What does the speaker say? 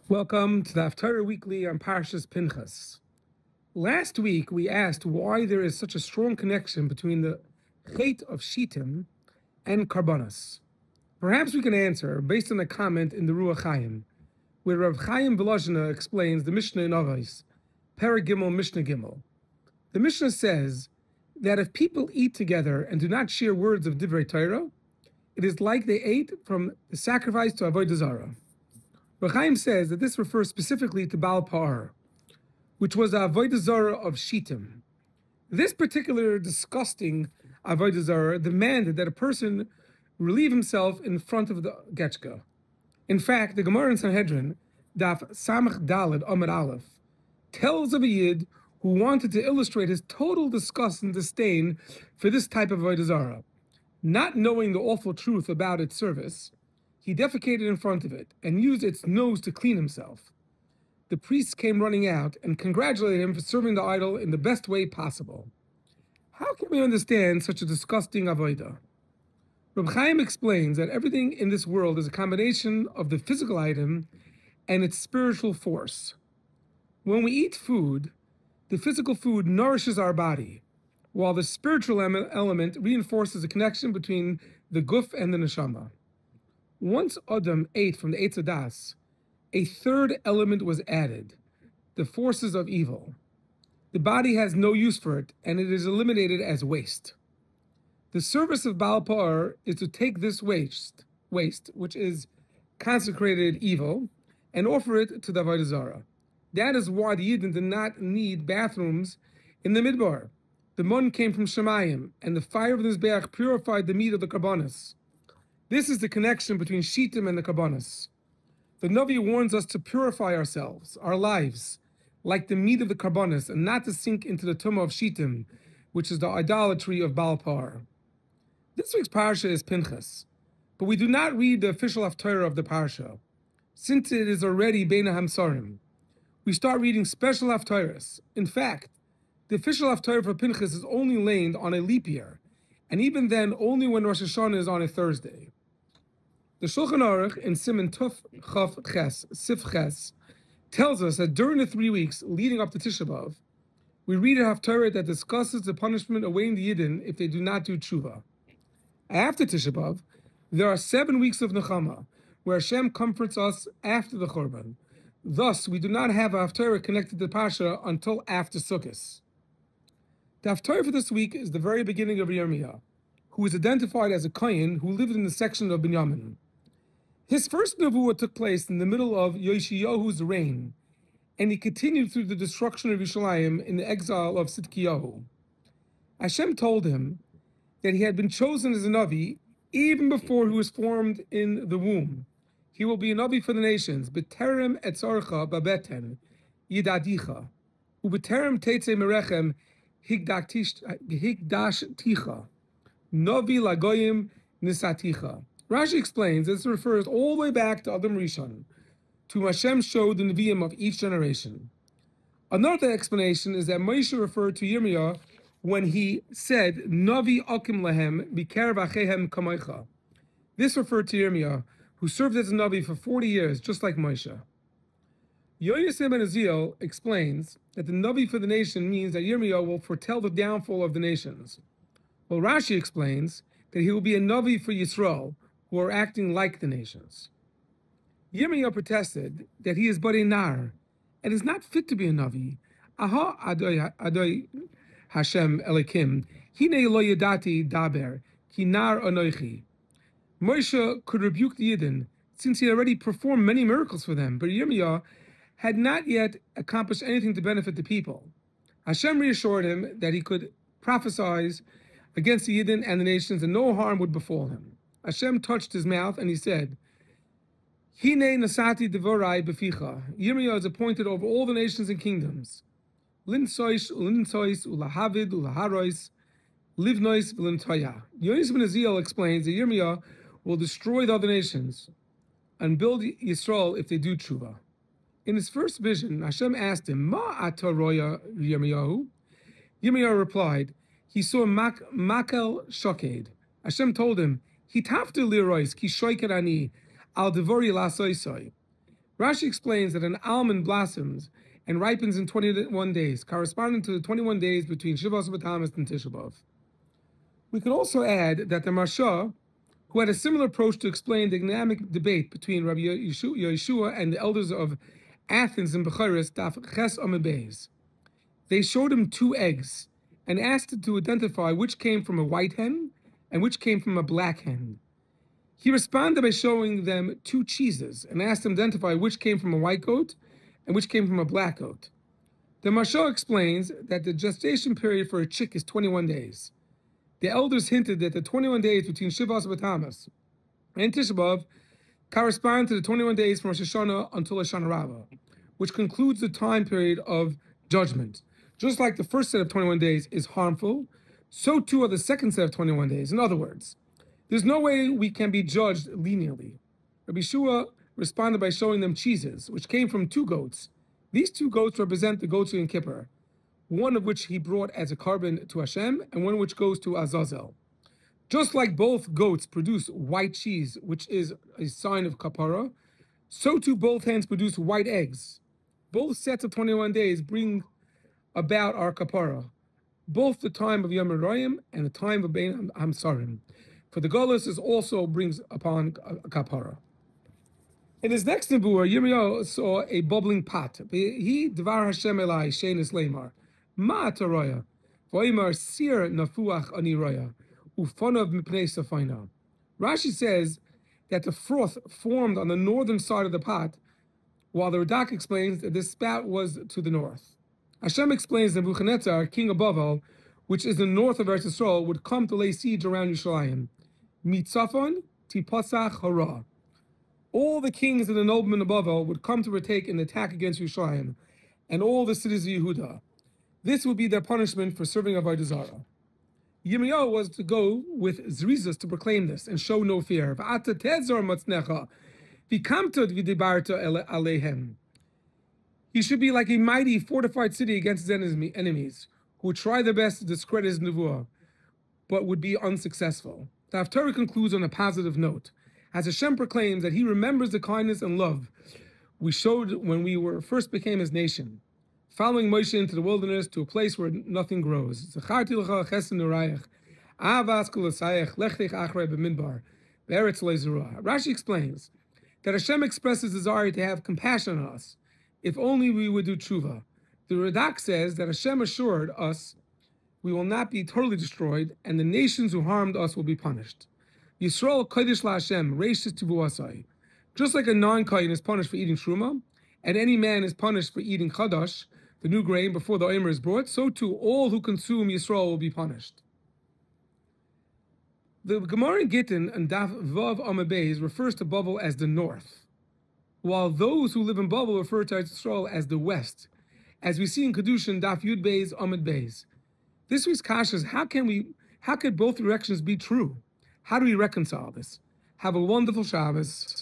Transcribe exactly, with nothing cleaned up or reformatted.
Welcome to the Haftarah Weekly on Parshas Pinchas. Last week we asked why there is such a strong connection between the Chet of Shittim and Karbonos. Perhaps we can answer based on a comment in the Ruach Chaim, where Rav Chaim Volozhina explains the Mishnah in Avos, Perek Gimel Mishnah Gimel. The Mishnah says that if people eat together and do not share words of Divrei Torah, it is like they ate from the sacrifice to Avodah Zarah. Rav Chaim says that this refers specifically to Baal Pa'ar, which was the Avodah Zarah of Shittim. This particular disgusting Avodah Zarah demanded that a person relieve himself in front of the Getchka. In fact, the Gemara in Sanhedrin, Daf Samach Daled Amud Aleph, tells of a Yid who wanted to illustrate his total disgust and disdain for this type of Avodah Zarah. Not knowing the awful truth about its service, he defecated in front of it and used its nose to clean himself. The priests came running out and congratulated him for serving the idol in the best way possible. How can we understand such a disgusting avodah? Reb Chaim explains that everything in this world is a combination of the physical item and its spiritual force. When we eat food, the physical food nourishes our body, while the spiritual element reinforces the connection between the guf and the neshama. Once Adam ate from the Eitz Hadas, a third element was added, the forces of evil. The body has no use for it, and it is eliminated as waste. The service of Baal Pa'ar is to take this waste, waste, which is consecrated evil, and offer it to the Avodah Zarah. That is why the Yidden did not need bathrooms in the Midbar. The mun came from Shemayim, and the fire of the Mizbeach purified the meat of the Karbonos. This is the connection between Shittim and the Karbonos. The Navi warns us to purify ourselves, our lives, like the meat of the Karbonos, and not to sink into the tumah of Shittim, which is the idolatry of Baal Pa'ar. This week's parsha is Pinchas, but we do not read the official Haftarah of the parsha, since it is already Bein HaMsarim. We start reading special Haftarahs. In fact, the official Haftarah for Pinchas is only laid on a leap year, and even then only when Rosh Hashanah is on a Thursday. The Shulchan Aruch in Siman Tuf Chaf Ches, Sif Ches, tells us that during the three weeks leading up to Tisha B'Av, we read a Haftarah that discusses the punishment awaiting the Yidden if they do not do tshuva. After Tisha B'Av, there are seven weeks of Nechama, where Hashem comforts us after the Churban. Thus, we do not have a Haftarah connected to the Pasha until after Sukkot. The Haftarah for this week is the very beginning of Yirmiyah, who is identified as a Kohen who lived in the section of Binyamin. His first nevuah took place in the middle of Yoshiyahu's reign, and he continued through the destruction of Yerushalayim in the exile of Sidkiyahu. Hashem told him that he had been chosen as a Navi even before he was formed in the womb. He will be a Navi for the nations, B'terem etzorcha babeten yidadicha, u'b'terem teitze merechem higdash ticha, Navi lagoyim nisaticha. Rashi explains this refers all the way back to Adam Rishon, to whom Hashem showed the Nevi'im of each generation. Another explanation is that Moshe referred to Yirmiyah when he said, Navi akim lahem b'kerev achehem kamocha. This referred to Yirmiyah, who served as a Navi for forty years, just like Moshe. Yoyes ben Aziel explains that the Navi for the nation means that Yirmiyah will foretell the downfall of the nations. Well, Rashi explains that he will be a Navi for Yisrael, who are acting like the nations. Yirmiyah protested that he is but a nar, and is not fit to be a Navi. Aha adoi, adoi Hashem Elikim, hine lo yadati daber, ki nar anoichi. Moshe could rebuke the Yidden, since he had already performed many miracles for them, but Yirmiyah had not yet accomplished anything to benefit the people. Hashem reassured him that he could prophesy against the Yidden and the nations, and no harm would befall him. Hashem touched his mouth, and he said, Hine nasati devorai beficha. Yirmiyah is appointed over all the nations and kingdoms. Linsois, ulinsois, ulahavid, ulaharois, livnois, v'lintoya. Yonis ben Aziel explains that Yirmiyah will destroy the other nations and build Yisrael if they do tshuva. In his first vision, Hashem asked him, Ma atoroya Yirmiyahu? Yirmiyah replied, he saw mak, makel shoked. Hashem told him, Hitaftu lirois ki shoiker ani al devori lasoisoi. Rashi explains that an almond blossoms and ripens in twenty-one days, corresponding to the twenty-one days between Shivas B'Tammuz and Tisha B'Av. We could also add that the Marsha, who had a similar approach to explain the dynamic debate between Rabbi Yeshua and the elders of Athens and Bechoros, Daf Ches Amud Beis. They showed him two eggs and asked him to identify which came from a white hen and which came from a black hen. He responded by showing them two cheeses and asked them to identify which came from a white goat and which came from a black goat. The Marsha explains that the gestation period for a chick is twenty-one days. The elders hinted that the twenty-one days between Shivas B'Tammuz and Tisha B'Av correspond to the twenty-one days from Rosh Hashanah until Hoshana Rabbah, which concludes the time period of judgment. Just like the first set of twenty-one days is harmful, so too are the second set of twenty-one days. In other words, there's no way we can be judged leniently. Rabbi Shua responded by showing them cheeses, which came from two goats. These two goats represent the goats of Yom Kippur, one of which he brought as a carbon to Hashem, and one which goes to Azazel. Just like both goats produce white cheese, which is a sign of kapara, so too both hens produce white eggs. Both sets of twenty-one days bring about our kapara, both the time of Yom Royim and the time of Bein Hamsarim. For the Golus is also brings upon a kapara. In his next nebuah, Yirmiyahu saw a bubbling pot. He dvar Hashem elai shenis leimar ma ataroya v'oimar sir nafuach ani roya ufonav mipnei safaina. Rashi says that the froth formed on the northern side of the pot, while the Radak explains that this spout was to the north. Hashem explains that Nebuchadnezzar, king of Bavel, which is the north of Eretz Yisrael, would come to lay siege around Yerushalayim. Mitzafon tipasach hara. All the kings and the noblemen of Bavel would come to partake in the attack against Yerushalayim, and all the cities of Yehuda. This would be their punishment for serving Avodah Zarah. Yirmiyahu was to go with Zrizas to proclaim this and show no fear. V'ata tezor matznecha v'kamtod v'dibarta alehem. He should be like a mighty fortified city against his enemies, who would try their best to discredit his nevuah, but would be unsuccessful. The Haftarah concludes on a positive note, as Hashem proclaims that he remembers the kindness and love we showed when we were first became his nation, following Moshe into the wilderness to a place where nothing grows. Rashi explains that Hashem expresses desire to have compassion on us, if only we would do tshuva. The Radak says that Hashem assured us we will not be totally destroyed, and the nations who harmed us will be punished. Yisrael kodesh laHashem reishis tivuasai. Just like a non-kohen is punished for eating truma, and any man is punished for eating chadash, the new grain, before the omer is brought, so too all who consume Yisrael will be punished. The Gemara in Gittin and Daf Vav Amud Beis refers to Bavel as the north, while those who live in Bavel refer to Yisrael as the west, as we see in Kedushin Daf Yud Beis Amud Beis. This week's kasha is how can we, how could both directions be true? How do we reconcile this? Have a wonderful Shabbos.